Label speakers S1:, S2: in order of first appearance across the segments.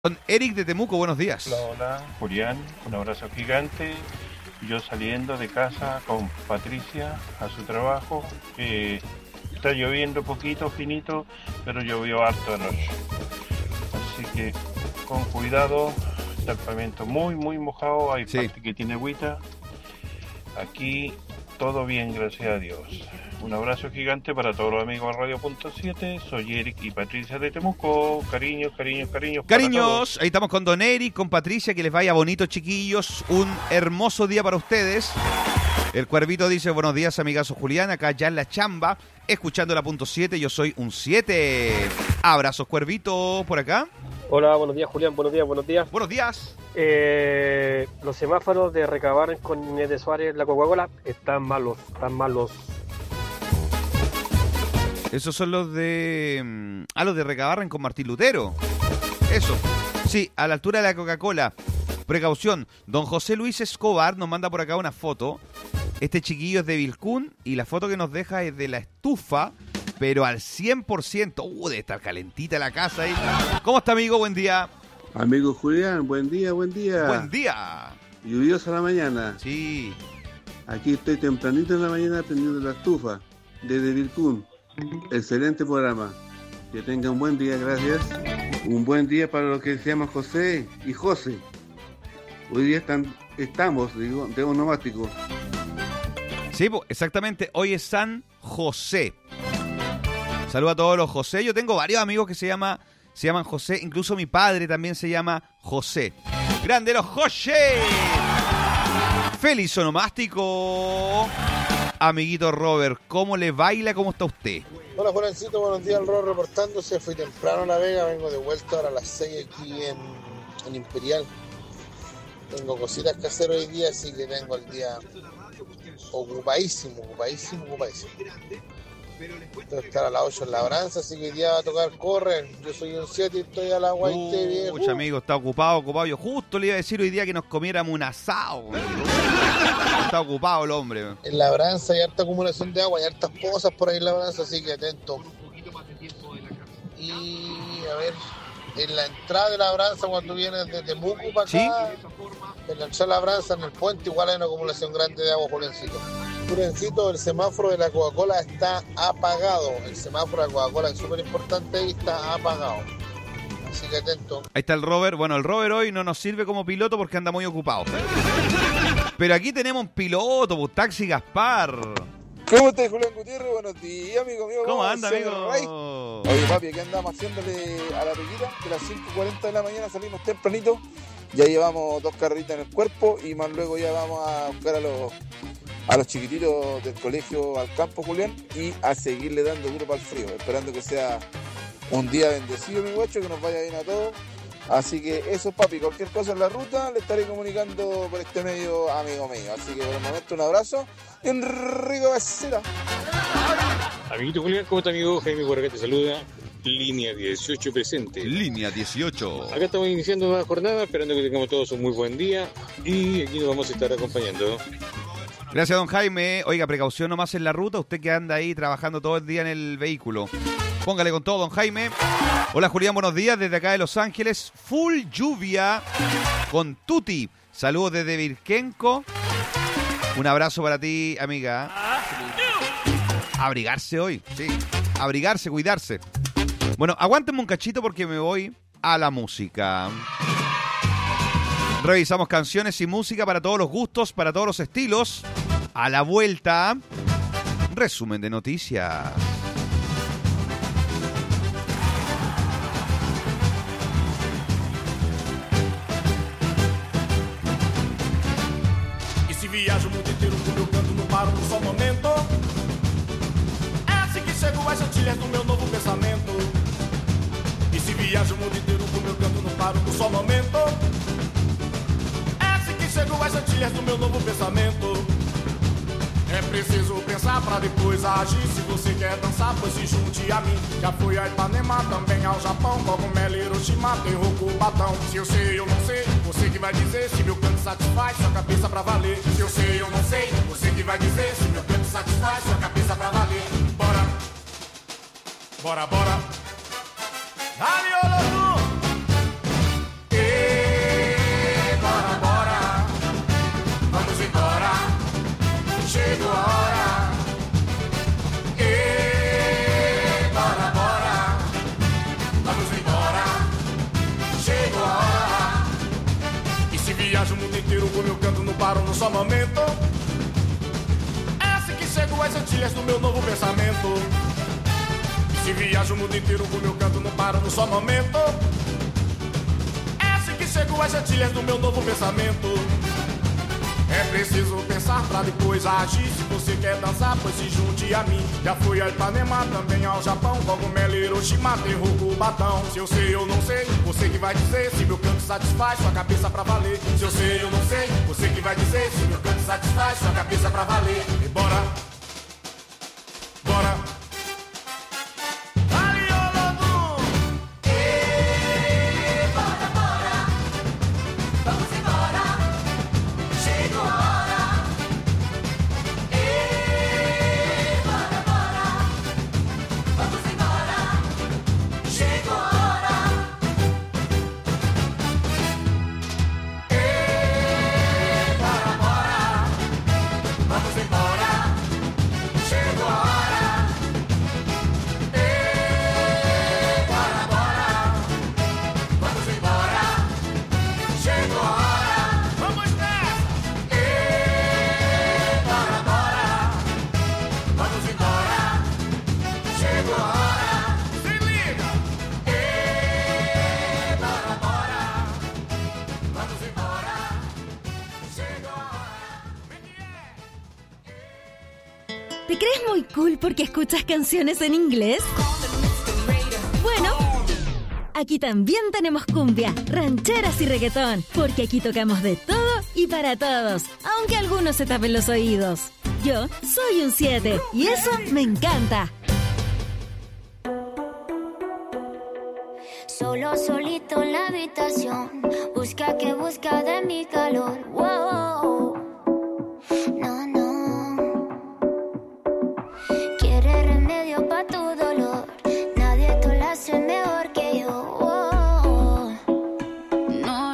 S1: Don Eric de Temuco, buenos días.
S2: Hola, Julián, un abrazo gigante. Yo saliendo de casa con Patricia a su trabajo. Está lloviendo poquito, finito, pero llovió harto anoche. Así que con cuidado, está el pavimento muy mojado, hay parte que tiene agüita. Aquí todo bien, gracias a Dios. Un abrazo gigante para todos los amigos de Radio.7. Soy Eric y Patricia de Temuco. Cariños.
S1: Cariños, ahí estamos con Don Eric, con Patricia. Que les vaya bonito, chiquillos. Un hermoso día para ustedes. El Cuervito dice, buenos días, amigazo Julián. Acá ya en la chamba, escuchando la .7. Yo soy un 7. Abrazos, Cuervito, por acá.
S3: Hola, buenos días, Julián. Buenos días.
S1: Buenos días.
S3: Los semáforos de Recabar con Inés de Suárez, la Coca-Cola, están malos.
S1: Esos son los de... los de Recabarren con Martín Lutero. Eso. Sí, a la altura de la Coca-Cola. Precaución. Don José Luis Escobar nos manda por acá una foto. Este chiquillo es de Vilcún y la foto que nos deja es de la estufa, pero al 100%. Debe estar calentita la casa ahí. ¿Cómo está, amigo? Buen día.
S4: Amigo Julián, buen día.
S1: Buen día.
S4: Lluviosa la mañana.
S1: Sí.
S4: Aquí estoy tempranito en la mañana prendiendo la estufa desde Vilcún. Excelente programa. Que tengan un buen día, gracias. Un buen día para los que se llaman José y José. Hoy día estamos de onomástico.
S1: Sí, exactamente. Hoy es San José. Saludos a todos los José. Yo tengo varios amigos que se llaman José. Incluso mi padre también se llama José. ¡Grande los José! ¡Feliz onomástico! Amiguito Robert, ¿cómo le baila? ¿Cómo está usted?
S5: Hola, Juancito, buenos días, el Robert reportándose. Fui temprano a La Vega, vengo de vuelta ahora a las 6 aquí en Imperial. Tengo cositas que hacer hoy día, así que tengo el día ocupadísimo. Tengo que estar a las 8 en Labranza, así que hoy día va a tocar correr. Yo soy un 7 y estoy a la guaite viejo.
S1: Mucho amigo, está ocupado. Yo justo le iba a decir hoy día que nos comiéramos un asado. Está ocupado el hombre.
S5: En Labranza hay harta acumulación de agua, hay hartas pozas por ahí en Labranza, así que atento. Y a ver, en la entrada de Labranza, cuando vienes de Temuco para acá, ¿sí? En la entrada de Labranza, en el puente, igual hay una acumulación grande de agua, Julencito, el semáforo de la Coca-Cola está apagado. El semáforo de la Coca-Cola es súper importante y está apagado. Así que atento.
S1: Ahí está el Robert. Bueno, el Robert hoy no nos sirve como piloto porque anda muy ocupado. Pero aquí tenemos un piloto, pues, Taxi Gaspar.
S6: ¿Cómo estás, Julián Gutiérrez? Buenos días, amigo mío.
S1: ¿Cómo anda, amigo?
S6: Oye, papi, aquí andamos haciéndole a la pequita. De las 5:40 de la mañana salimos tempranito. Ya llevamos 2 carreritas en el cuerpo y más luego ya vamos a buscar a los chiquititos del colegio al campo, Julián, y a seguirle dando duro para el frío, esperando que sea un día bendecido, mi guacho, que nos vaya bien a todos. Así que eso, papi, cualquier cosa en la ruta le estaré comunicando por este medio, amigo mío. Así que por el momento un abrazo y un rico besito.
S7: Amiguito Julián, ¿cómo está, amigo? Jaime por acá te saluda. Línea 18 presente.
S1: Línea 18.
S7: Acá estamos iniciando una jornada, esperando que tengamos todos un muy buen día y aquí nos vamos a estar acompañando.
S1: Gracias, don Jaime. Oiga, precaución nomás en la ruta, usted que anda ahí trabajando todo el día en el vehículo. Póngale con todo, don Jaime. Hola, Julián, buenos días desde acá de Los Ángeles. Full lluvia con Tuti. Saludos desde Virquenco. Un abrazo para ti, amiga. Abrigarse hoy, sí. Abrigarse, cuidarse. Bueno, aguántenme un cachito porque me voy a la música. Revisamos canciones y música para todos los gustos, para todos los estilos. A la vuelta, resumen de noticias.
S8: E se viajo o mundo inteiro com meu canto, não paro num só momento. É assim que chego às antilhas do meu novo pensamento. E se viajo o mundo inteiro com meu canto, não paro num só momento. Chego às antilhas do meu novo pensamento. É preciso pensar pra depois agir. Se você quer dançar, pois se junte a mim. Já fui a Ipanema, também ao Japão. Cogumelo, Hiroshima, terror, Cubatão. Se eu sei, eu não sei, você que vai dizer. Se meu canto satisfaz, sua cabeça pra valer. Se eu sei, eu não sei, você que vai dizer. Se meu canto satisfaz, sua cabeça pra valer. Bora, bora, bora. Dale, Olodum. viajo o mundo inteiro com meu canto, não paro num só momento. É assim que chego às Antilhas do meu novo pensamento. Se viajo o mundo inteiro com meu canto, não paro num só momento. É assim que chego às Antilhas do meu novo pensamento. É preciso pensar pra depois agir. Se você quer dançar, pois se junte a mim. Já fui a Ipanema, também ao Japão. Cogumelo, Hiroshima, Terro, Cubatão. Se eu sei, eu não sei, você que vai dizer. Se meu canto satisfaz sua cabeça pra valer. Se eu sei, eu não sei, você que vai dizer. Se meu canto satisfaz sua cabeça pra valer. E bora, bora.
S9: ¿Te crees muy cool porque escuchas canciones en inglés? Bueno, aquí también tenemos cumbia, rancheras y reggaetón, porque aquí tocamos de todo y para todos, aunque algunos se tapen los oídos. Yo soy un 7 y eso me encanta.
S10: Solo solito en la habitación, busca que busca de mi calor. Wow. No, no. Quiere remedio pa' tu dolor, nadie te lo hace mejor que yo. Wow. No,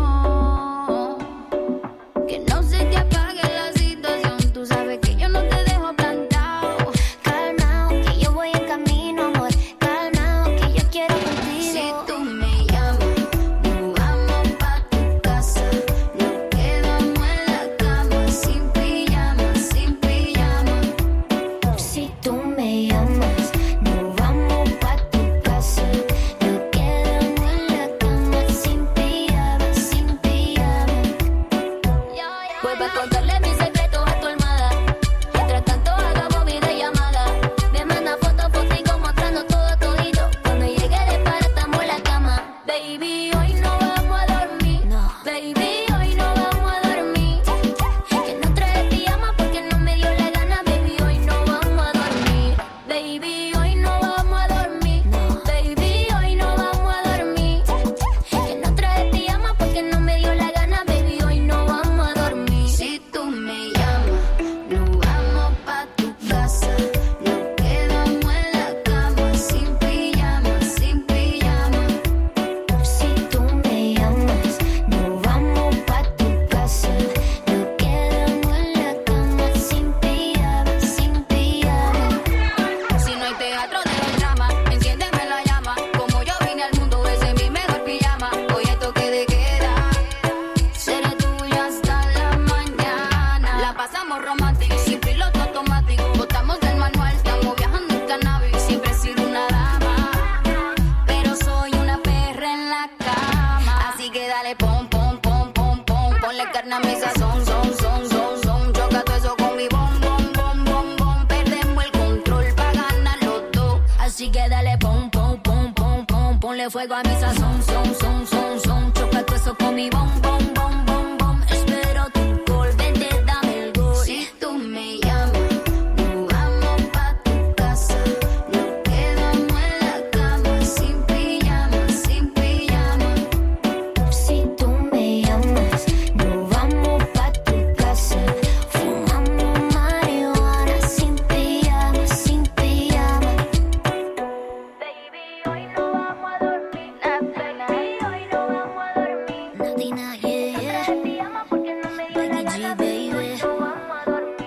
S10: no. Que no se te apague la situación, tú sabes que yo no te dejo plantado. Calmao, que yo voy en camino, amor. Calmao, que yo quiero contigo. Si tú me llamas, nos vamos pa' tu casa. Nos quedamos en la cama, sin pijama, sin pijama. Si tú me llamas, nos vamos pa' tu casa. Nos quedamos en la cama, sin pijama, sin pijama. Voy pa' contarle mis secretos a tu almohada. Mientras tanto hagamos videollamada. Me manda fotico mostrando todo todito. Cuando llegue de para estamos en la cama. Baby, hoy no vamos a dormir. No. Baby, hoy no vamos a dormir. Que no trae pijama porque no me dio la gana. Baby, hoy no vamos a dormir. Baby, hoy no vamos a dormir. No. Baby, hoy no vamos a dormir. Que no trae pijama porque no me dio la gana. Baby, hoy no vamos a dormir. Si tú me llamas, nos vamos pa' tu casa. Nos quedamos en la cama, sin pijama, sin pijama. Si tú me llamas, nos vamos pa' tu casa. Nos quedamos en la cama, sin pijama, sin pijama. Si no hay teatro de los dramas, enciéndeme la llama. Como yo vine al mundo, ese es mi mejor pijama. Hoy es toque de queda, seré tuya hasta la mañana. La pasamos romántico, sin piloto automático. Botamos del manual, estamos viajando en cannabis. Siempre he sido una dama, pero soy una perra en la cama. Así que dale pom, pom, pom, pom, pom. Ponle carne a mi sazón, son. Choca todo eso con mi bom, bom, bom, bom, bom. Perdemos el control pa' ganar los dos. Así que dale pom, pom, pom, pom, pom. Ponle fuego a mi sazón, son. Choca todo eso con mi bom, bom, bom, bom, bom. Espero tu call, vente, dame el gol. Si tú me llamas, nos vamos pa' tu casa. Nos quedamos en la cama, sin pijama, sin pijama. Si tú me llamas, nos vamos pa' tu casa. Fumamos marihuana, sin pijama, sin pijama. Baby, hoy no vamos a dormir. Baby, hoy no vamos a dormir. Nadina, yeah. Porque no me dio la gana, baby. No vamos a dormir.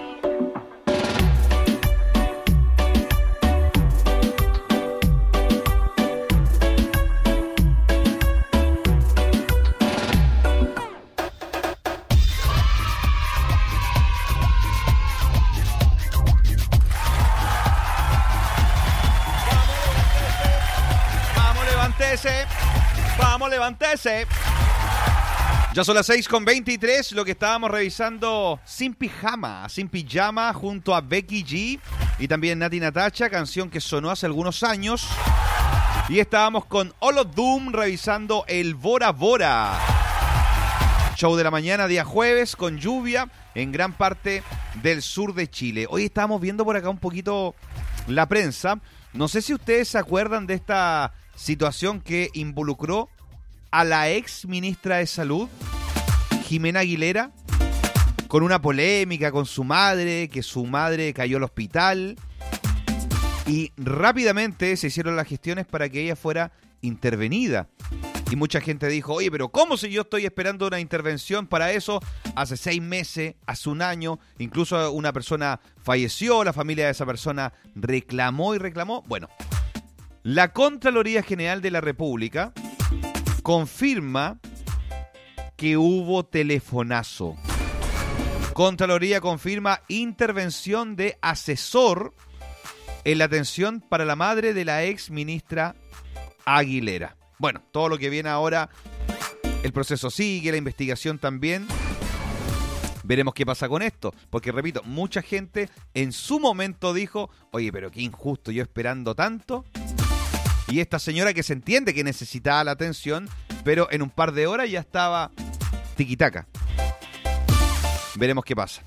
S1: levántese. Ya son las 6:23, lo que estábamos revisando Sin Pijama, junto a Becky G y también Nati Natacha, canción que sonó hace algunos años. Y estábamos con Olodum revisando el Bora Bora. Show de la mañana, día jueves, con lluvia en gran parte del sur de Chile. Hoy estábamos viendo por acá un poquito la prensa. No sé si ustedes se acuerdan de esta situación que involucró a la ex ministra de Salud, Jimena Aguilera, con una polémica con su madre, que su madre cayó al hospital y rápidamente se hicieron las gestiones para que ella fuera intervenida. Y mucha gente dijo, oye, pero ¿cómo si yo estoy esperando una intervención para eso? Hace 6 meses, hace un año, incluso una persona falleció, la familia de esa persona reclamó. Bueno, la Contraloría General de la República confirma que hubo telefonazo. Contraloría confirma intervención de asesor en la atención para la madre de la ex ministra Aguilera. Bueno, todo lo que viene ahora, el proceso sigue, la investigación también. Veremos qué pasa con esto, porque repito, mucha gente en su momento dijo, oye, pero qué injusto, yo esperando tanto. Y esta señora que se entiende que necesitaba la atención, pero en un par de horas ya estaba tiquitaca. Veremos qué pasa.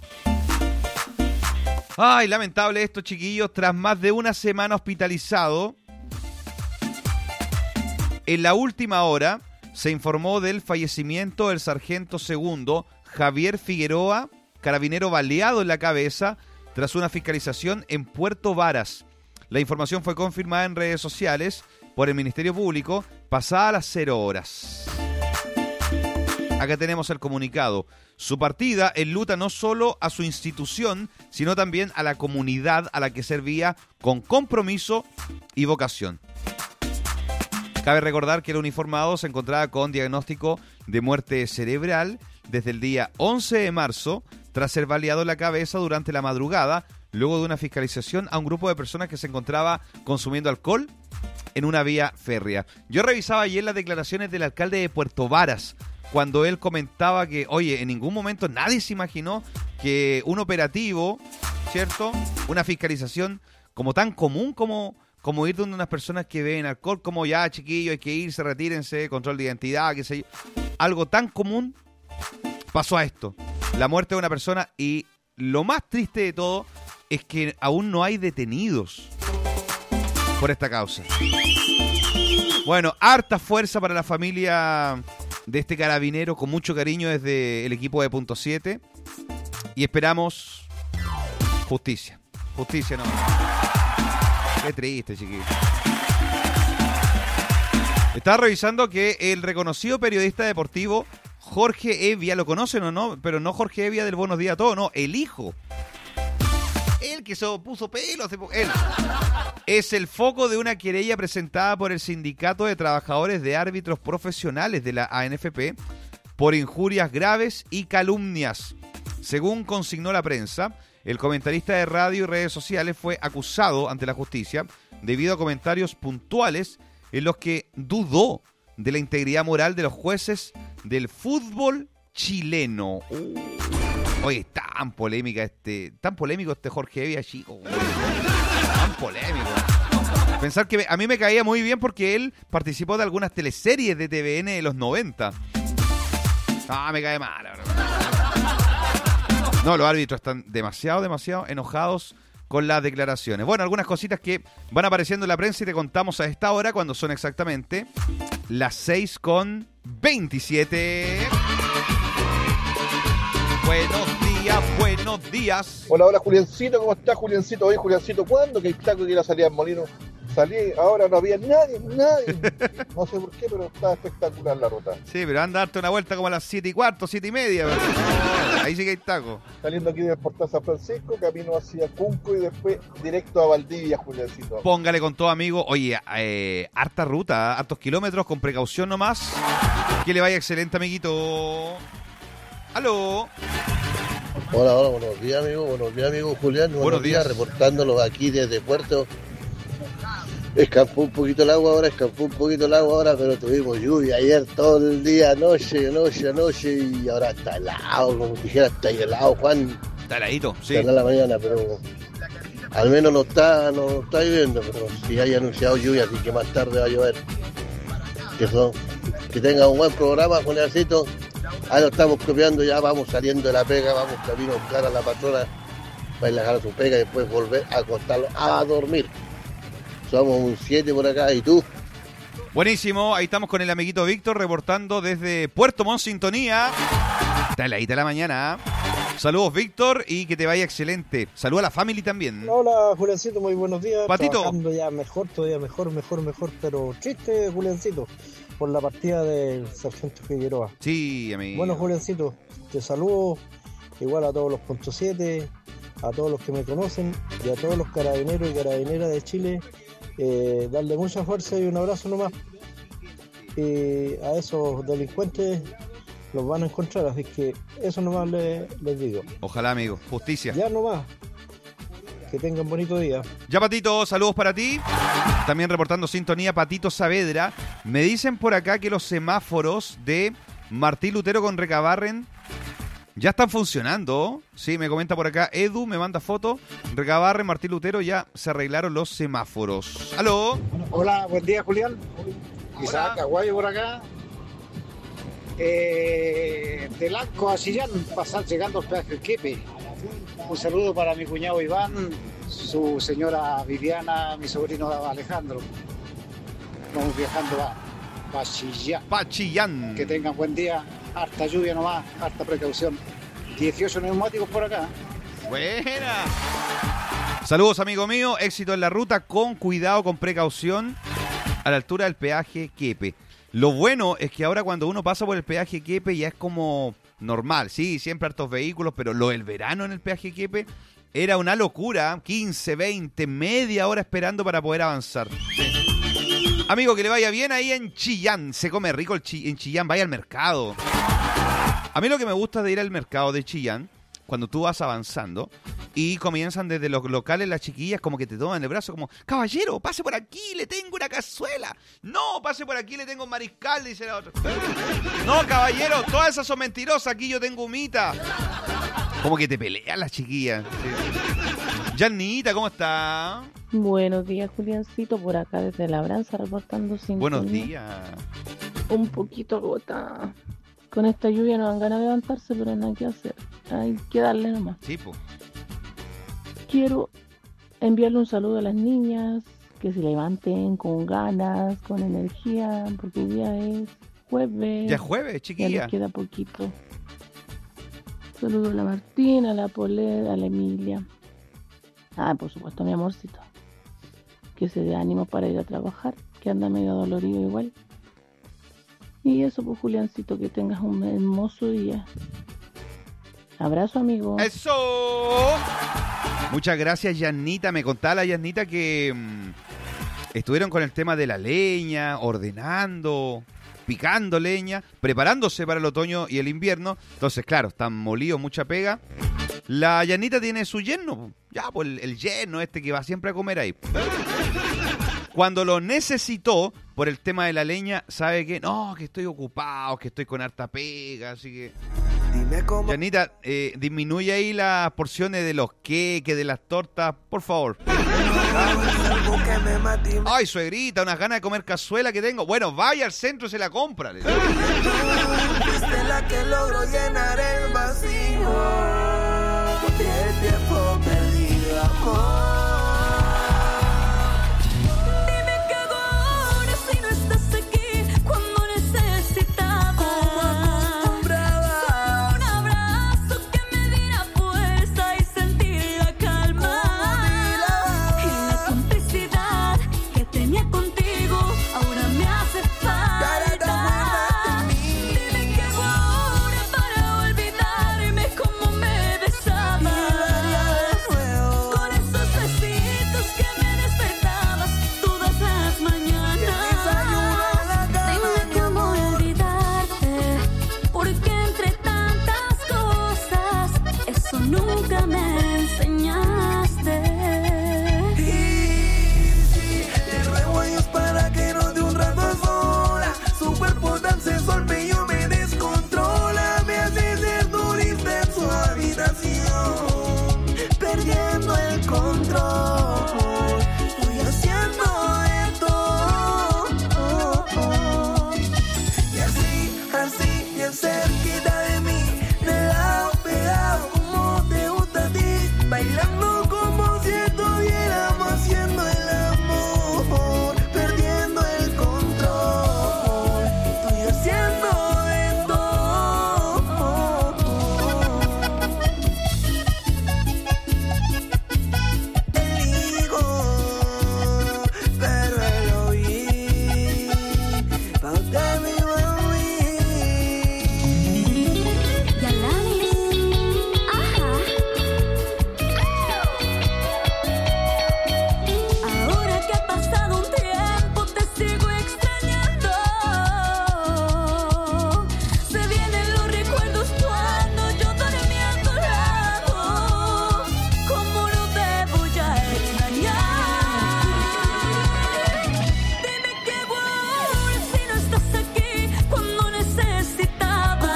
S1: Ay, lamentable esto, chiquillos. Tras más de una semana hospitalizado, en la última hora se informó del fallecimiento del sargento segundo Javier Figueroa, carabinero baleado en la cabeza tras una fiscalización en Puerto Varas. La información fue confirmada en redes sociales por el Ministerio Público pasada las 0 horas. Acá tenemos el comunicado. Su partida enluta no solo a su institución, sino también a la comunidad a la que servía con compromiso y vocación. Cabe recordar que el uniformado se encontraba con diagnóstico de muerte cerebral desde el día 11 de marzo, tras ser baleado en la cabeza durante la madrugada, luego de una fiscalización a un grupo de personas que se encontraba consumiendo alcohol en una vía férrea. Yo revisaba ayer las declaraciones del alcalde de Puerto Varas, cuando él comentaba que, oye, en ningún momento nadie se imaginó que un operativo, ¿cierto?, una fiscalización como tan común como ir donde unas personas que beben alcohol, como ya, chiquillos, hay que irse, retírense, control de identidad, qué sé yo. Algo tan común pasó a esto. La muerte de una persona, y lo más triste de todo es que aún no hay detenidos por esta causa. Bueno, harta fuerza para la familia de este carabinero, con mucho cariño desde el equipo de Punto 7. Y esperamos justicia. Justicia, no. Qué triste, chiquillos. Estaba revisando que el reconocido periodista deportivo Jorge Evia, ¿lo conocen o no? Pero no Jorge Evia del Buenos Días a Todos, no, el hijo. Él que se puso pelo hace poco. Él es el foco de una querella presentada por el Sindicato de Trabajadores de Árbitros Profesionales de la ANFP por injurias graves y calumnias. Según consignó la prensa, el comentarista de radio y redes sociales fue acusado ante la justicia debido a comentarios puntuales en los que dudó de la integridad moral de los jueces del fútbol chileno. Oye, tan polémico este Jorge Evia, chico. Tan polémico. Pensar que a mí me caía muy bien porque él participó de algunas teleseries de TVN de los 90. Me cae mal, la verdad. No, los árbitros están demasiado enojados con las declaraciones. Bueno, algunas cositas que van apareciendo en la prensa y te contamos a esta hora, cuando son exactamente las 6:27. Buenos días.
S11: Hola, Juliancito, ¿cómo estás, Juliancito? Oye, Juliancito, ¿cuándo que el taco que iba a salir al molino? Salí, ahora no había nadie. No sé por qué, pero está espectacular la ruta.
S1: Sí, pero anda a darte una vuelta como a las 7:15, 7:30. Ahí sí que hay taco.
S11: Saliendo aquí del Portal San Francisco, camino hacia Cunco y después directo a Valdivia, Juliancito.
S1: Póngale con todo, amigo. Oye, harta ruta, hartos kilómetros, con precaución nomás. Que le vaya excelente, amiguito. ¡Aló!
S12: Hola, buenos días, amigo. Buenos días, amigo Julián. Buenos días, reportándolos aquí desde Puerto escampó un poquito el agua ahora, pero tuvimos lluvia ayer todo el día, anoche, y ahora está helado, como dijera, está helado, Juan.
S1: Está heladito, sí.
S12: Está en la mañana, pero al menos no está lloviendo, pero si hay anunciado lluvia, así que más tarde va a llover. Que tenga un buen programa, Juliancito. Ahí lo estamos copiando, ya vamos saliendo de la pega, vamos camino a buscar a la patrona para ir a dejar su pega y después volver a acostarlo a dormir. Somos un 7 por acá, ¿y tú?
S1: Buenísimo, ahí estamos con el amiguito Víctor reportando desde Puerto Montt, sintonía. Está heladita la mañana. Saludos, Víctor, y que te vaya excelente. Saludos a la family también.
S13: Hola, Juliancito, muy buenos días.
S1: Patito.
S13: Trabajando ya mejor, todavía mejor, pero triste, Juliancito, por la partida del sargento Figueroa.
S1: Sí, amigo.
S13: Bueno, Juliancito, te saludo, igual a todos los puntos 7, a todos los que me conocen y a todos los carabineros y carabineras de Chile. Darle mucha fuerza y un abrazo nomás. A esos delincuentes los van a encontrar, así que eso nomás les digo.
S1: Ojalá, amigo, justicia.
S13: Ya nomás, que tengan bonito día.
S1: Ya, Patito, saludos para ti. También reportando sintonía, Patito Saavedra. Me dicen por acá que los semáforos de Martín Lutero con Recabarren ya están funcionando. Sí, me comenta por acá Edu, me manda foto. Recabarren, Martín Lutero, ya se arreglaron los semáforos. ¿Aló?
S14: Hola, buen día, Julián. Isaac Aguayo por acá. De Lanco a Chillán, pasar llegando al peaje Quepe. Un saludo para mi cuñado Iván, su señora Viviana, mi sobrino Alejandro. Vamos viajando a Chillán.
S1: Chillán.
S14: Que tengan buen día. Harta lluvia nomás, harta precaución. 18 neumáticos por acá.
S1: Buena. Saludos, amigo mío. Éxito en la ruta, con cuidado, con precaución, a la altura del peaje Quepe. Lo bueno es que ahora cuando uno pasa por el peaje Quepe ya es como normal. Sí, siempre hartos vehículos, pero lo del verano en el peaje Quepe era una locura. 15, 20, media hora esperando para poder avanzar. Sí. Amigo, que le vaya bien ahí en Chillán. Se come rico en Chillán. Vaya al mercado. A mí lo que me gusta de ir al mercado de Chillán, cuando tú vas avanzando y comienzan desde los locales las chiquillas como que te toman el brazo como, caballero, pase por aquí, le tengo una cazuela. No, pase por aquí, le tengo un mariscal, dice la otra. No, caballero, todas esas son mentirosas, aquí yo tengo humita. Como que te pelean las chiquillas. Sí. Janita, ¿cómo está?
S15: Buenos días, Juliancito, por acá desde Labranza reportando sintonía.
S1: Buenos días.
S15: Un poquito agotada. Con esta lluvia no dan ganas de levantarse, pero nada que hacer. Hay que darle nomás.
S1: Sí, po.
S15: Quiero enviarle un saludo a las niñas, que se levanten con ganas, con energía, porque hoy día es jueves.
S1: Ya es jueves, chiquilla.
S15: Ya les queda poquito. Saludo a la Martina, a la Polet, a la Emilia. Por supuesto a mi amorcito. Que se dé ánimo para ir a trabajar, que anda medio dolorido igual. Y eso, pues, Juliancito, que tengas un hermoso día. Abrazo, amigo.
S1: ¡Eso! Muchas gracias, Yanita. Me contaba la Yanita que estuvieron con el tema de la leña, ordenando, picando leña, preparándose para el otoño y el invierno. Entonces, claro, están molidos, mucha pega. La Yanita tiene su yerno. Ya, pues el yerno este que va siempre a comer ahí. Cuando lo necesitó por el tema de la leña, sabe que no, que estoy ocupado, que estoy con harta pega, así que... Janita, disminuye ahí las porciones de los queques, de las tortas, por favor. Ay, suegrita, unas ganas de comer cazuela que tengo. Bueno, vaya al centro y se la compra.
S16: Fuiste la que logró llenar el vacío y el tiempo perdido, amor. bien cerquita de mí, de lado pegado como te gusta a ti, bailando como si estuviéramos haciendo el amor, perdiendo el control, tú y yo haciendo de todo. Elijo, pero el oír, pa' usted mi
S10: Ahora que ha pasado un tiempo te sigo extrañando. Se vienen los recuerdos cuando yo dormí a tu lado. ¿Cómo no te voy a extrañar? Dime qué voy si no estás aquí cuando necesitaba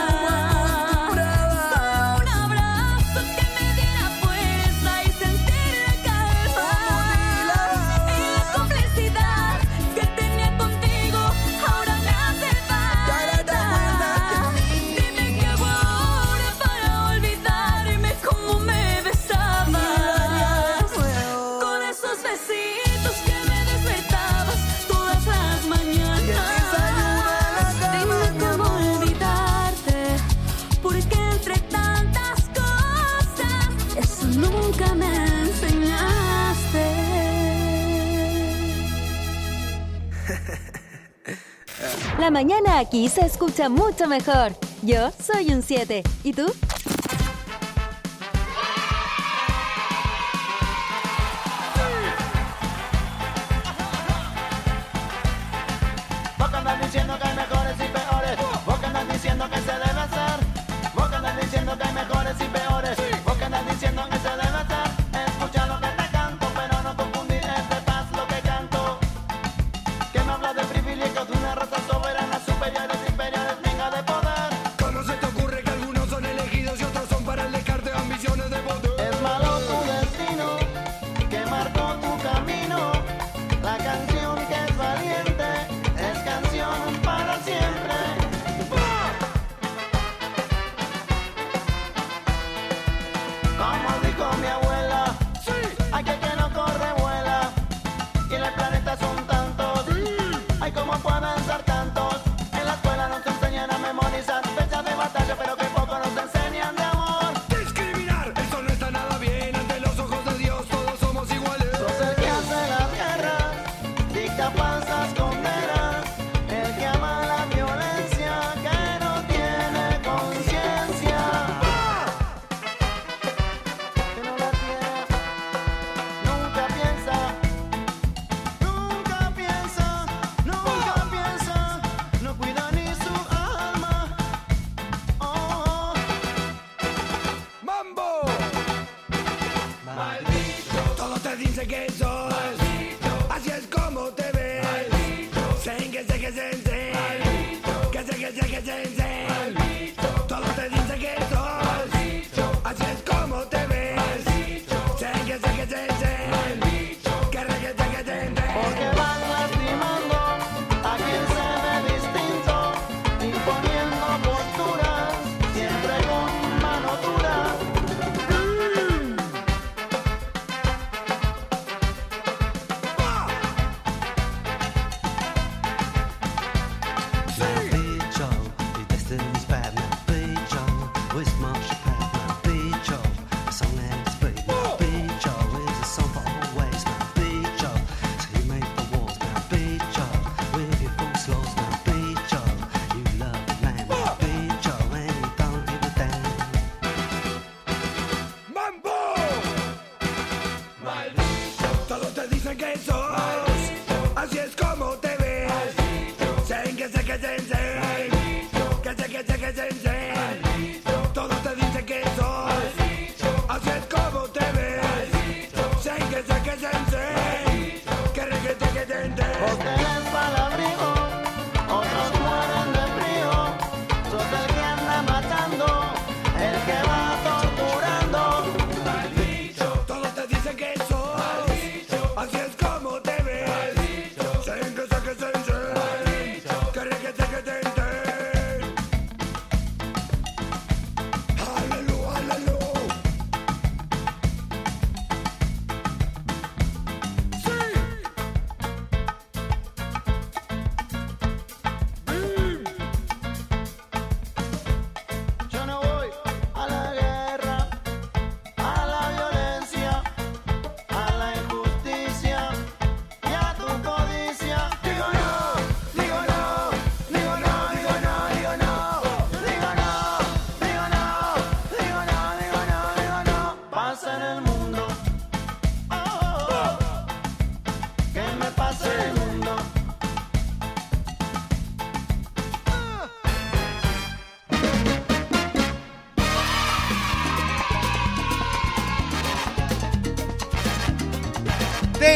S10: un abrazo que me diera fuerza y sentir la calma y la complicidad que tenía contigo ahora me hace falta. Dime qué hago ahora para olvidarme cómo me besabas con esos besitos que me despertabas todas las mañanas. Dime cómo olvidarte, porque entre tantas cosas eso nunca me enseñaste.
S9: La mañana aquí se escucha mucho mejor. Yo soy un 7. ¿Y tú?
S16: Vos que andas diciendo que hay mejores y peores, vos que andas diciendo que se debe hacer, vos que andas diciendo que hay mejores y peores, vos que andas diciendo que se debe hacer. Escucha lo que te canto, pero no confundir este paz lo que canto. Que me habla de privilegios de una raza soberana, superiores, inferiores, venga de poder. ¿Cómo se te ocurre que algunos son elegidos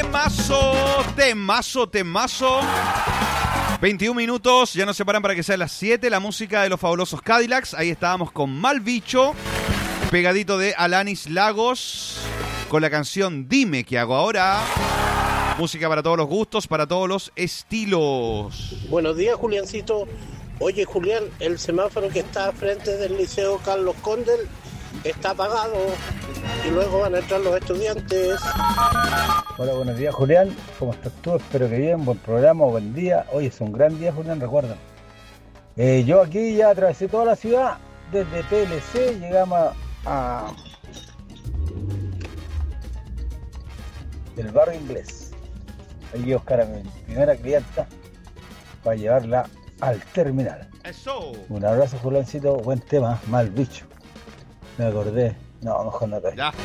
S1: Temazo. 21 minutos, ya nos separan para que sean las 7. La música de los fabulosos Cadillacs. Ahí estábamos con Mal Bicho, pegadito de Alanis Lagos, con la canción Dime qué hago ahora. Música para todos los gustos, para todos los estilos.
S17: Buenos días, Juliancito. Oye, Julián, el semáforo que está frente del Liceo Carlos Condel está apagado y luego van a entrar los estudiantes.
S18: Hola, buenos días, Julián. ¿Cómo estás tú? Espero que bien, buen programa, buen día. Hoy es un gran día, Julián, recuerda. Yo aquí ya atravesé toda la ciudad, desde PLC llegamos a el barrio inglés. Ahí voy a buscar a mi primera clienta para llevarla al terminal.
S1: ¡Eso!
S18: Un abrazo, Juliancito, buen tema, Mal Bicho. Me acordé. No, mejor no te.
S1: Ya.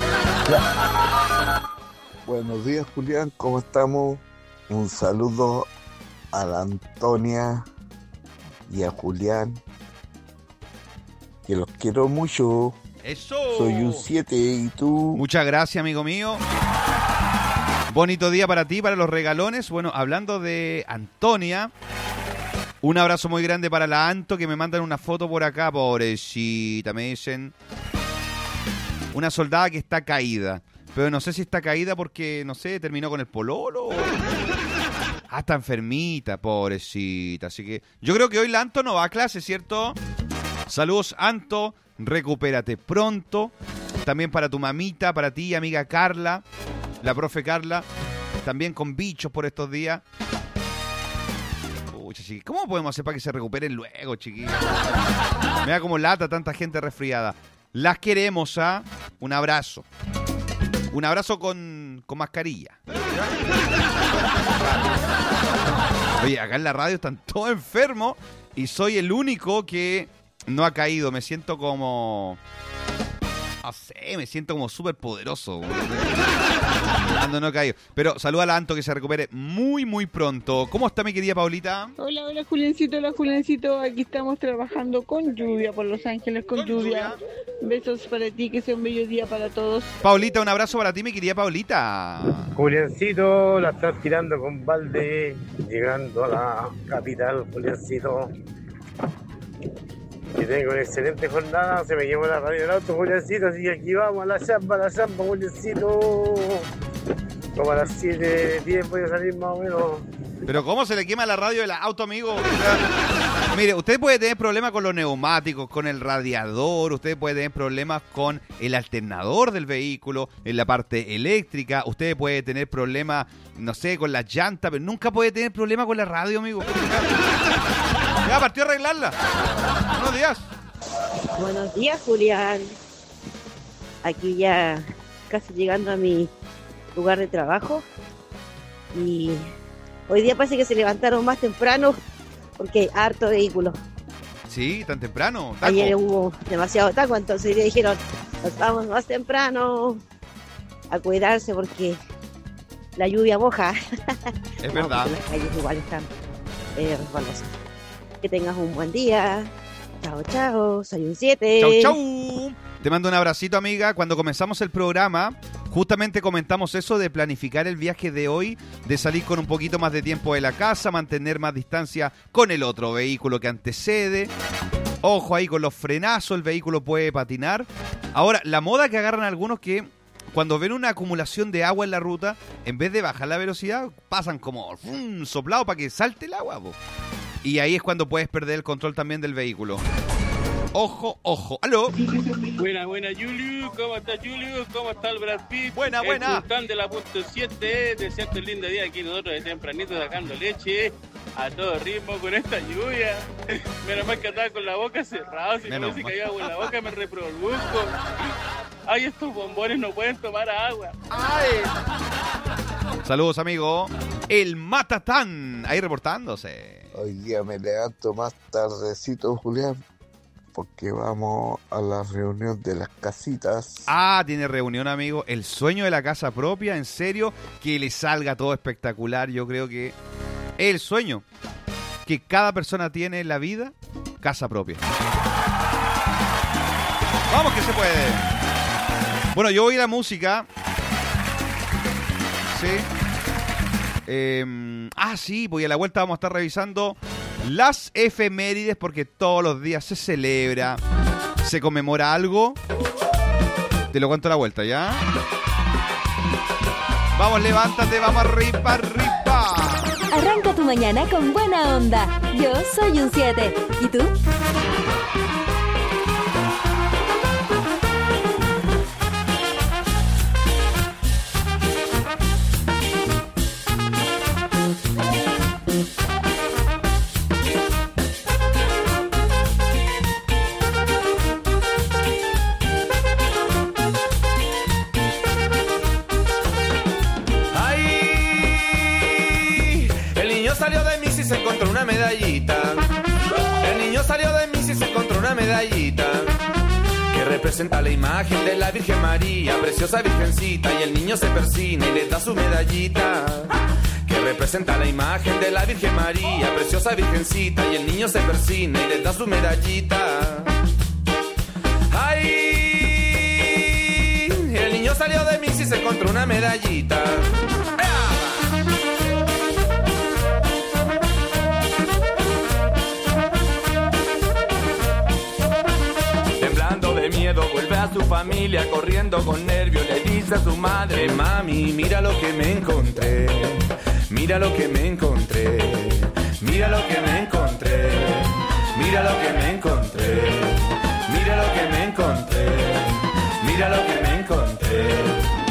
S19: Buenos días, Julián, ¿cómo estamos? Un saludo a la Antonia y a Julián, que los quiero mucho.
S1: ¡Eso!
S19: Soy un 7 y tú.
S1: Muchas gracias, amigo mío. Bonito día para ti, para los regalones. Bueno, hablando de Antonia, un abrazo muy grande para la Anto, que me mandan una foto por acá, pobrecita, me dicen. Una soldada que está caída. Pero no sé si está caída porque, no sé, terminó con el pololo. Está enfermita, pobrecita. Así que yo creo que hoy la Anto no va a clase, ¿cierto? Saludos, Anto. Recupérate pronto. También para tu mamita, para ti, amiga Carla. La profe Carla. También con bichos por estos días. Pucha, chiqui, ¿cómo podemos hacer para que se recuperen luego, chiquillos? Me da como lata tanta gente resfriada. Las queremos, ¿ah? Un abrazo. Un abrazo con mascarilla. Oye, acá en la radio están todos enfermos y soy el único que no ha caído. Me siento como... No sé, me siento como súper poderoso. Cuando no he caído. Pero saluda a la Anto, que se recupere muy, muy pronto. ¿Cómo está mi querida Paulita?
S20: Hola, hola, Juliancito. Hola, Juliancito. Aquí estamos trabajando con lluvia por Los Ángeles, con lluvia. Besos para ti, que sea un bello día para todos.
S1: Paulita, un abrazo para ti, mi querida Paulita.
S21: Juliancito, la estás tirando con balde, llegando a la capital, Juliancito. Que tengo una excelente jornada, se me quemó la radio del auto, Juliancito, así que aquí vamos a la chamba, Juliancito. Como a las 7:10 voy a salir más o menos.
S1: Pero ¿cómo se le quema la radio del auto, amigo? Mire, usted puede tener problemas con los neumáticos, con el radiador, usted puede tener problemas con el alternador del vehículo, en la parte eléctrica, usted puede tener problemas, no sé, con las llantas, pero nunca puede tener problemas con la radio, amigo. Ya, partió a arreglarla. Buenos días.
S22: Buenos días, Julián. Aquí ya casi llegando a mi lugar de trabajo. Y hoy día parece que se levantaron más temprano porque hay harto vehículo.
S1: Sí, tan temprano. Taco.
S22: Ayer hubo demasiado taco, entonces hoy día dijeron, nos vamos más temprano a cuidarse porque la lluvia moja.
S1: Es verdad.
S22: Las calles igual están resbalosas. Que tengas un buen día. Chao, chao. Soy un 7.
S1: Chau, chau. Te mando un abracito, amiga. Cuando comenzamos el programa, justamente comentamos eso de planificar el viaje de hoy, de salir con un poquito más de tiempo de la casa, mantener más distancia con el otro vehículo que antecede. Ojo ahí con los frenazos, el vehículo puede patinar. Ahora, la moda que agarran algunos que cuando ven una acumulación de agua en la ruta, en vez de bajar la velocidad, pasan como soplado para que salte el agua, po. Y ahí es cuando puedes perder el control también del vehículo. Ojo, ojo. ¿Aló?
S23: Buena, Julio. ¿Cómo está Julio? ¿Cómo está el Brad Pitt?
S1: Buena.
S23: El sultán de la punto 7. Deseando un lindo día aquí nosotros de tempranito sacando leche a todo ritmo con esta lluvia. Menos mal que andaba con la boca cerrada. Si no se caía agua en la boca me reproduzco. Ay, estos bombones no pueden tomar agua.
S1: Ay. Saludos, amigo. El Matatán. Ahí reportándose.
S19: Hoy día me levanto más tardecito, Julián, porque vamos a la reunión de las casitas.
S1: Ah, tiene reunión, amigo. El sueño de la casa propia, en serio, que le salga todo espectacular. Yo creo que el sueño que cada persona tiene en la vida, casa propia. Vamos que se puede. Bueno, yo oí la música. Sí. Sí, pues a la vuelta vamos a estar revisando las efemérides porque todos los días se celebra, se conmemora algo. Te lo cuento a la vuelta, ¿ya? Vamos, levántate, vamos arriba, arriba.
S9: Arranca tu mañana con buena onda. Yo soy un 7. ¿Y tú?
S2: Se encontró una medallita. El niño salió de mí y se encontró una medallita que representa la imagen de la Virgen María, preciosa virgencita, y el niño se persina y le da su medallita. Que representa la imagen de la Virgen María, preciosa virgencita, y el niño se persina y le da su medallita. ¡Ay! El niño salió de mí y se encontró una medallita. De miedo vuelve a su familia corriendo con nervios, le dice a su madre: mami, mira lo que me encontré, mira lo que me encontré, mira lo que me encontré, mira lo que me encontré, mira lo que me encontré, mira lo que me encontré.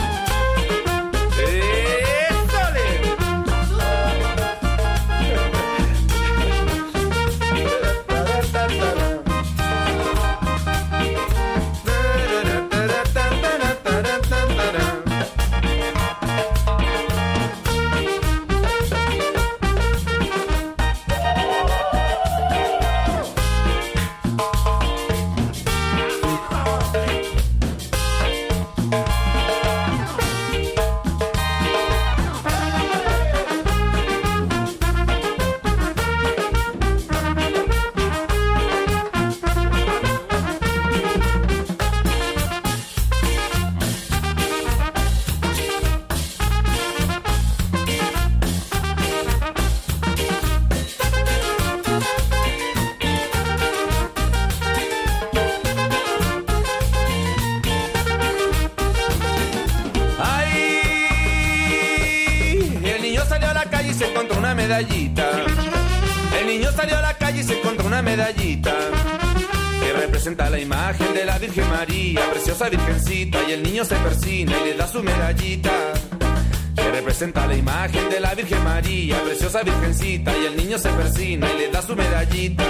S2: El niño salió a la calle y se encontró una medallita que representa la imagen de la Virgen María, preciosa virgencita, y el niño se persina y le da su medallita. Que representa la imagen de la Virgen María, preciosa virgencita, y el niño se persina y le da su medallita.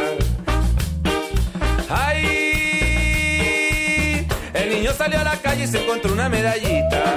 S2: ¡Ay! El niño salió a la calle y se encontró una medallita.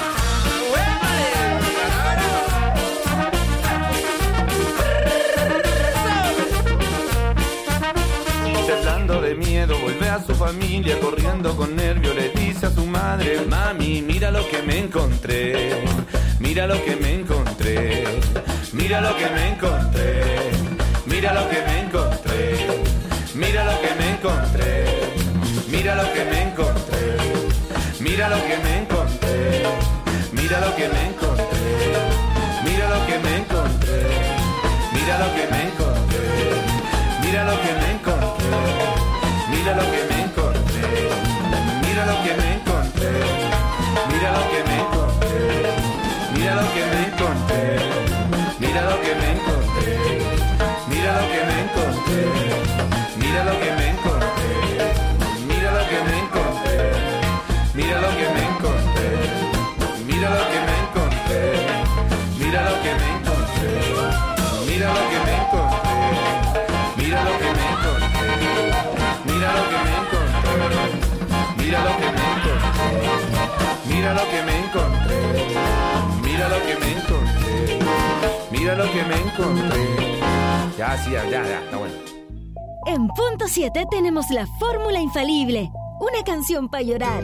S2: De miedo vuelve a su familia corriendo con nervio, le dice a su madre: mami, mira lo que me encontré, mira lo que me encontré, mira lo que me encontré, mira lo que me encontré, mira lo que me encontré, mira lo que me encontré, mira lo que me encontré, mira lo que me encontré, mira lo que me encontré, mira lo que me encontré, mira lo que me encontré. Mira lo que me encontré, mira lo que me encontré, mira lo que me encontré, mira lo que me encontré, mira lo que me encontré, mira lo que me encontré, mira lo que me encontré, mira lo que me encontré, mira lo que me encontré, mira lo que me encontré, mira lo que me encontré, mira lo que me encontré, mira lo que me encontré. Mira lo que me encontré, mira lo que me encontré, mira lo que me encontré, mira lo que me encontré, mira lo que me encontré. Ya, sí, ya, está bueno.
S9: En punto 7 tenemos la fórmula infalible, una canción para llorar,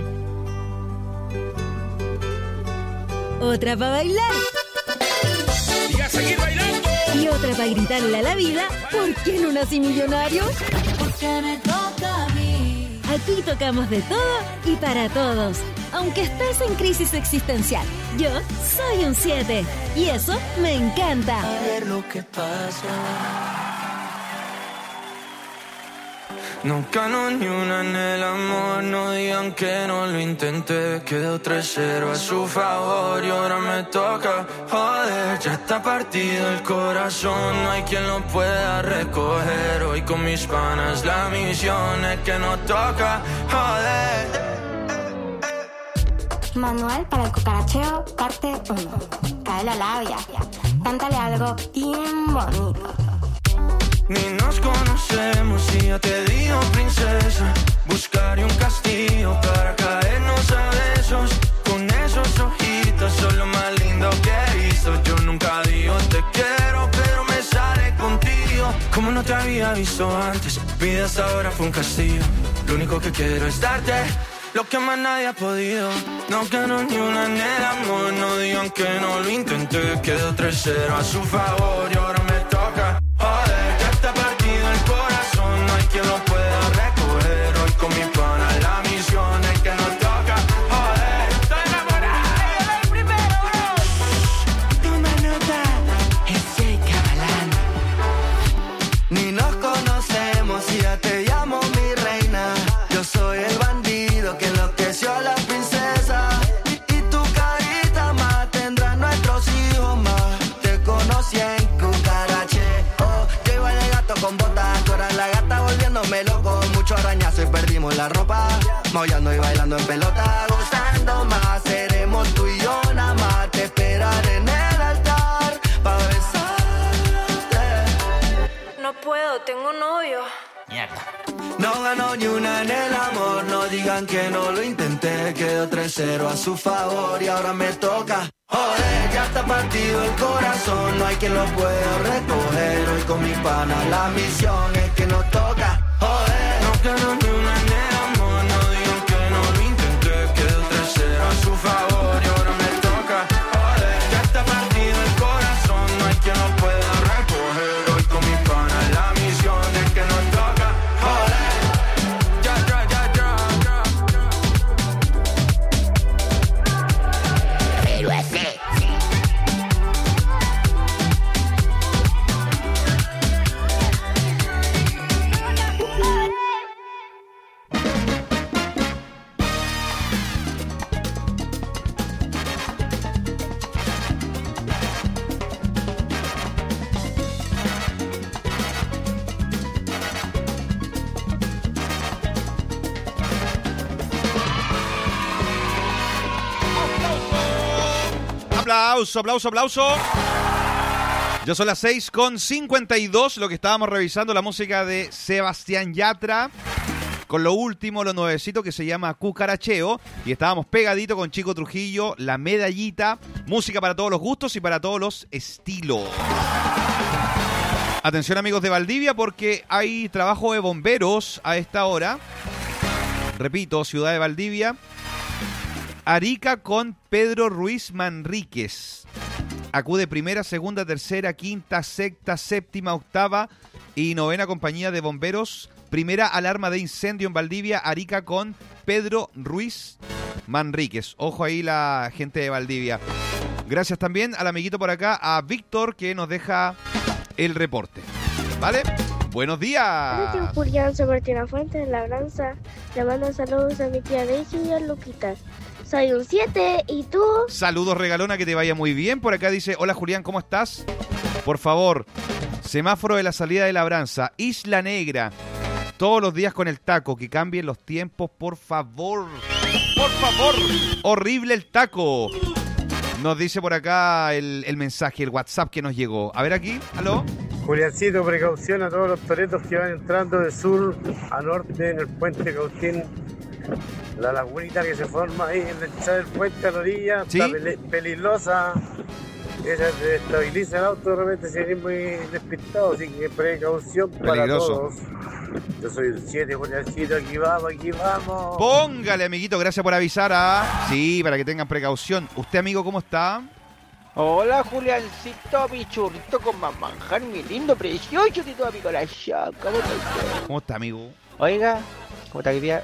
S9: otra para bailar
S2: y a seguir bailando,
S9: y otra para gritarle a la vida: ¿por qué no nací millonario?
S10: Porque me toca a mí.
S9: Aquí tocamos de todo y para todos. aunque estés en crisis existencial. Yo soy un 7 y eso me encanta.
S16: A ver lo que pasa.
S2: No gano ni una en el amor, no digan que no lo intenté. Quedó 3-0 a su favor y ahora me toca. Joder, ya está partido el corazón, no hay quien lo pueda recoger. Hoy con mis panas la misión es que nos toca. Joder.
S3: Manual para el cucaracheo, parte 1. Cae la labia, cántale algo bien bonito.
S2: Ni nos conocemos y ya te digo, princesa. Buscaré un castillo para caernos a besos. Con esos ojitos son lo más lindo que he visto. Yo nunca digo te quiero, pero me sale contigo. Como no te había visto antes, mi vida hasta ahora fue un castillo. Lo único que quiero es darte lo que más nadie ha podido. No gano ni una en el amor, no digan que no lo intenté. Quedó 3-0 a su favor y ahora me toca. Joder, ya está partido el corazón, no hay quien lo pueda recoger. Hoy con mi pana la misión es que nos toca. Joder, estoy enamorado del primero.
S16: Toma nota, ese cabalán.
S2: Ni nos conocemos y ya te llamo mi reina. Yo soy el bandido que enloqueció a la princesa. Y tu carita más tendrá nuestros hijos más. Te conocí en Cucaracheo. Yo iba de gato con botas, tú eras la gata volviéndome loco. Mucho arañazo y perdimos la ropa. Maullando y bailando en pelota. Gozando más, seremos tú y yo nada más. Te esperaré en el altar pa' besarte.
S3: No puedo, tengo novio.
S2: No ganó ni una en el amor, no digan que no lo intenté. Quedó 3-0 a su favor y ahora me toca. Joder, ya está partido el corazón, no hay quien lo pueda recoger. Hoy con mi pana la misión es que nos toca. Joder, no ganó ni una en el amor, no digan que no lo intenté. Quedó 3-0 a su favor y ahora me toca. Joder, ya está partido el corazón, no hay quien lo pueda recoger. Hoy con mi pana la misión es que nos toca.
S1: Aplauso. Ya son las 6:52, lo que estábamos revisando, la música de Sebastián Yatra, con lo último, lo nuevecito que se llama Cucaracheo, y estábamos pegadito con Chico Trujillo, La Medallita, música para todos los gustos y para todos los estilos. Atención amigos de Valdivia, porque hay trabajo de bomberos a esta hora. Repito, ciudad de Valdivia. Arica con Pedro Ruiz Manríquez. Acude primera, segunda, tercera, quinta, sexta, séptima, octava y novena compañía de bomberos. Primera alarma de incendio en Valdivia, Arica con Pedro Ruiz Manríquez. Ojo ahí la gente de Valdivia. Gracias también al amiguito por acá, a Víctor, que nos deja el reporte. ¿Vale? Buenos días.
S4: Hola, Julián, soy Martina Fuentes de Labranza. Le mando saludos a mi tía Daisy y a Luquitas. Soy un 7, ¿y tú?
S1: Saludos, regalona, que te vaya muy bien. Por acá dice, hola Julián, ¿cómo estás? Por favor, semáforo de la salida de Labranza, Isla Negra. Todos los días con el taco, que cambien los tiempos, por favor. Por favor. Horrible el taco. Nos dice por acá el mensaje, el WhatsApp que nos llegó. A ver aquí, ¿aló?
S21: Juliancito, precaución a todos los toretos que van entrando de sur a norte en el puente Cautín. La lagunita que se forma ahí en la entrada del puente a la orilla, ¿sí? Está peligrosa. Ella desestabiliza el auto de repente si eres muy despistado, así que precaución para todos. Yo soy el 7, Juliancito, aquí vamos.
S1: Póngale, amiguito, gracias por avisar. Sí, para que tengan precaución. ¿Usted, amigo, cómo está?
S5: Hola, Juliancito, mi churrito con más manjar, mi lindo, precioso de toda mi corazón. ¿Cómo está usted?
S1: ¿Cómo está, amigo?
S5: Oiga, ¿cómo está hoy día?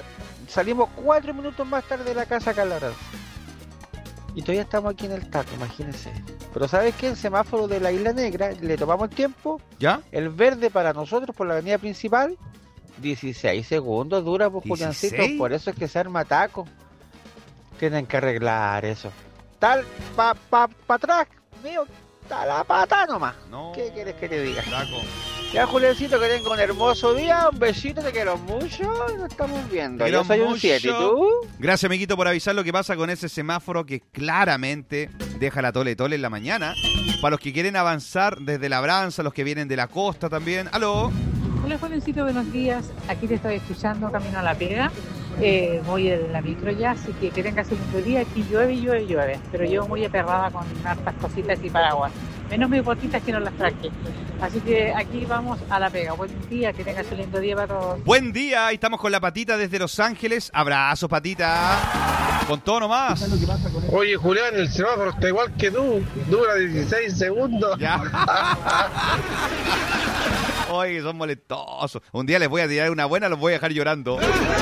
S5: salimos 4 minutos más tarde de la casa acá en la Branza. Y todavía estamos aquí en el taco, imagínense. Pero ¿sabes qué? El semáforo de la Isla Negra, le tomamos el tiempo.
S1: ¿Ya?
S5: El verde para nosotros por la avenida principal, 16 segundos dura, pues, Juliancito. Por eso es que se arma taco. Tienen que arreglar eso. Tal, pa atrás, mío, está la pata nomás.
S1: No.
S5: ¿Qué quieres que te diga?
S1: Taco.
S5: Ya, Juliancito, que tenga un hermoso día, un besito, te quiero mucho y nos estamos viendo. Yo soy un 7, ¿y tú?
S1: Gracias, amiguito, por avisar lo que pasa con ese semáforo que claramente deja la tole en la mañana. Para los que quieren avanzar desde Labranza, los que vienen de la costa también. ¡Aló!
S6: Hola, Juancito, buenos días. Aquí te estoy escuchando camino a la pega. Voy en la micro ya, así que tengas un lindo día. Aquí llueve. Pero yo muy aperrada con hartas cositas y paraguas. Menos mis botitas que no las traje. Así que aquí vamos a la pega. Buen día, que tengas un lindo día para todos.
S1: Buen día, ahí estamos con la Patita desde Los Ángeles. Abrazos, Patita. Con todo nomás.
S21: Oye, Julián, el semáforo está igual que tú. Dura 16 segundos.
S1: Ya. Oye, son molestosos. Un día les voy a tirar una buena, los voy a dejar llorando.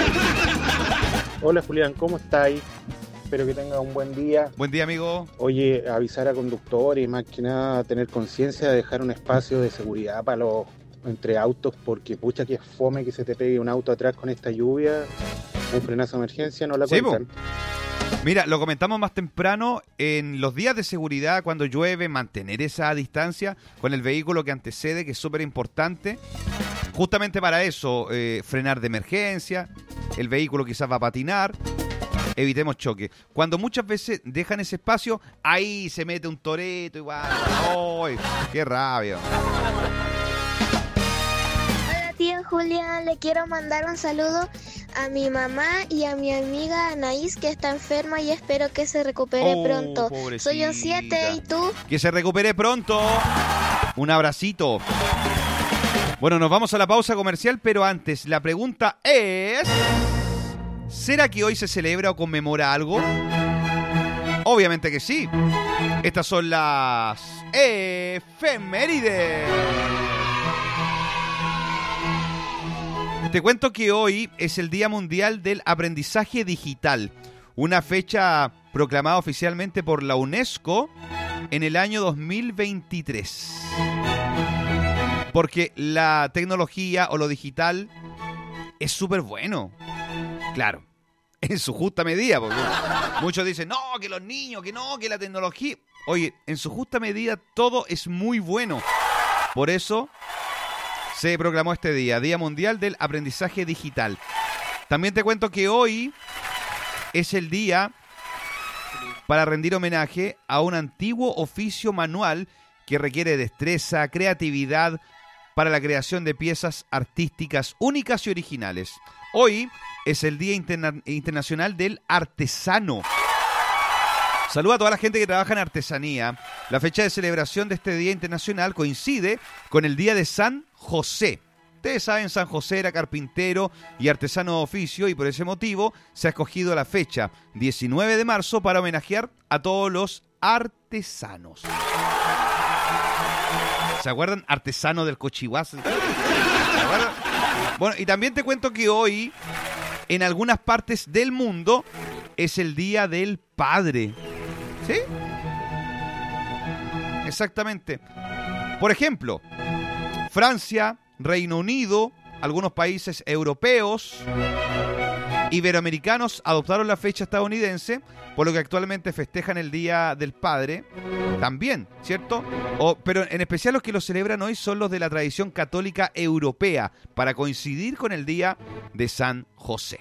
S7: Hola, Julián, ¿cómo estáis? Espero que tengas un buen día.
S1: Buen día, amigo.
S7: Oye, avisar a conductores y más que nada tener conciencia de dejar un espacio de seguridad para los entre autos, porque pucha que es fome que se te pegue un auto atrás con esta lluvia. Un frenazo de emergencia, no la cuentan.
S1: Mira, lo comentamos más temprano, en los días de seguridad, cuando llueve, mantener esa distancia con el vehículo que antecede, que es súper importante. Justamente para eso, frenar de emergencia, el vehículo quizás va a patinar, evitemos choque. Cuando muchas veces dejan ese espacio, ahí se mete un toreto igual. ¡Ay, qué rabia!
S4: Hola, tío Julián, le quiero mandar un saludo a mi mamá y a mi amiga Anaís, que está enferma y espero que se recupere pronto.
S1: Pobrecita.
S4: Soy un 7, ¿y tú?
S1: Que se recupere pronto. Un abracito. Bueno, nos vamos a la pausa comercial, pero antes, la pregunta es... ¿será que hoy se celebra o conmemora algo? Obviamente que sí. Estas son las efemérides. Te cuento que hoy es el Día Mundial del Aprendizaje Digital, una fecha proclamada oficialmente por la UNESCO en el año 2023. Porque la tecnología o lo digital es súper bueno. Claro, en su justa medida, porque muchos dicen, no, que los niños, que no, que la tecnología. Oye, en su justa medida todo es muy bueno. Por eso se proclamó este día, Día Mundial del Aprendizaje Digital. También te cuento que hoy es el día para rendir homenaje a un antiguo oficio manual que requiere destreza, creatividad para la creación de piezas artísticas únicas y originales. Hoy es el Día Internacional del Artesano. Saluda a toda la gente que trabaja en artesanía. La fecha de celebración de este Día Internacional coincide con el Día de San José. Ustedes saben, San José era carpintero y artesano de oficio y por ese motivo se ha escogido la fecha 19 de marzo para homenajear a todos los artesanos. ¿Se acuerdan? Artesano del Cochihuas. ¿Se acuerdan? Bueno, y también te cuento que hoy, en algunas partes del mundo, es el Día del Padre. ¿Sí? Exactamente. Por ejemplo, Francia, Reino Unido, algunos países europeos, iberoamericanos adoptaron la fecha estadounidense, por lo que actualmente festejan el Día del Padre también, ¿cierto? Pero en especial los que lo celebran hoy son los de la tradición católica europea, para coincidir con el Día de San José.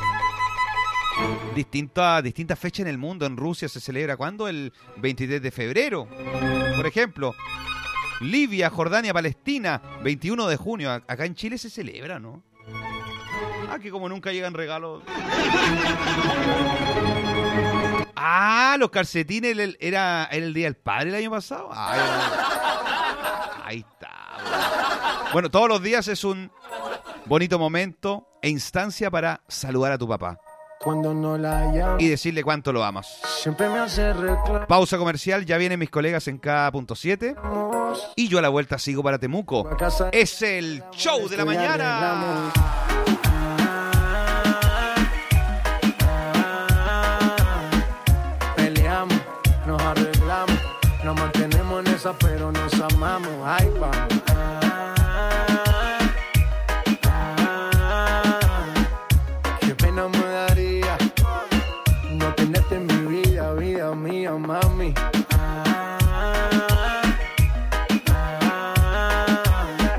S1: Distintas fechas en el mundo. En Rusia se celebra, ¿cuándo? El 23 de febrero, por ejemplo. Libia, Jordania, Palestina, 21 de junio. Acá en Chile se celebra, ¿no? Que como nunca llegan regalos. Los calcetines era el Día del Padre el año pasado. Ahí está. Bueno, todos los días es un bonito momento e instancia para saludar a tu papá.
S8: Cuando no la llamo,
S1: y decirle cuánto lo amas.
S8: Siempre me hace reclamo.
S1: Pausa comercial, ya vienen mis colegas en K.7 y yo a la vuelta sigo para Temuco. Es el show de la mañana.
S8: vamos, ahí vamos.